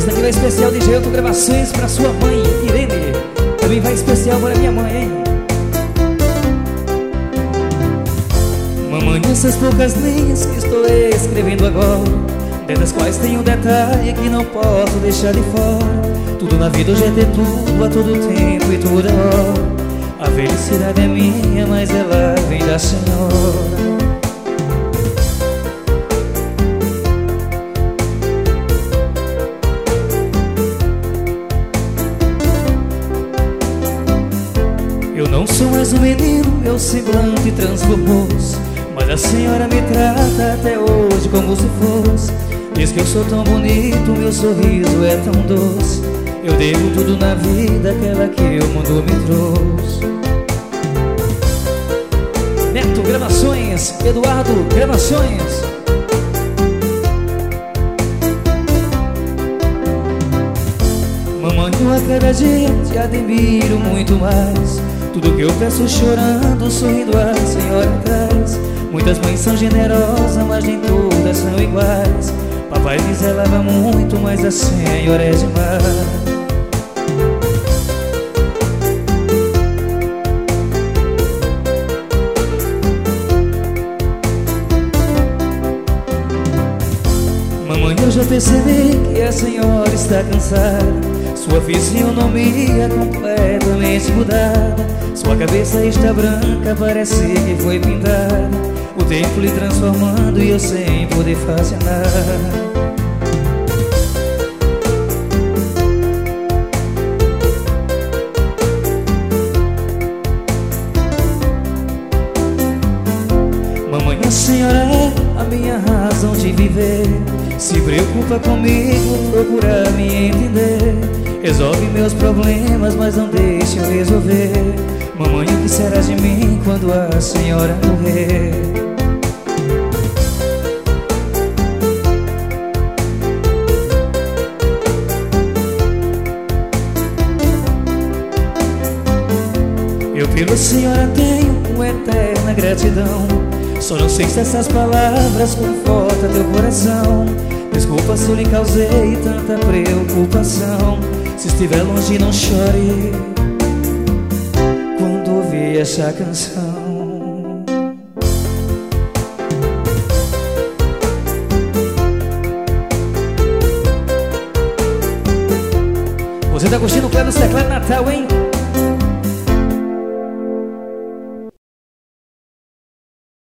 Essa aqui vai especial de Gelton Gravações pra sua mãe, Irene. Também vai especial para minha mãe, hein? Mamãe, essas poucas linhas que estou escrevendo agora, dentro das quais tem um detalhe que não posso deixar de fora. Tudo na vida hoje é ter tudo a todo tempo e toda hora. A felicidade é minha, mas ela vem da Senhora. Eu não sou mais um menino, meu semblante transformou-se, mas a senhora me trata até hoje como se fosse. Diz que eu sou tão bonito, meu sorriso é tão doce. Eu devo tudo na vida àquela que o mundo me trouxe. Neto Gravações, Eduardo Gravações. Mamãe, eu a cada dia te admiro muito mais. Tudo que eu peço chorando, sorrindo a senhora traz. Muitas mães são generosas, mas nem todas são iguais. Papai me zelava muito, mas a senhora é demais. Mamãe, eu já percebi que a senhora está cansada. Sua fisionomia é completamente mudada. Sua cabeça está branca, parece que foi pintada. O tempo lhe transformando e eu sem poder fazer nada. Mamãe, a senhora é a minha razão de viver. Se preocupa comigo, procura me entender. Resolve meus problemas, mas não deixa eu resolver. Mamãe, o que será de mim quando a senhora morrer? Eu pela senhora tenho uma eterna gratidão. Só não sei se essas palavras confortam teu coração. Desculpa se eu lhe causei tanta preocupação. Se estiver longe, não chore quando ouvir essa canção. Você tá curtindo o Cleber Teclado Natal, hein?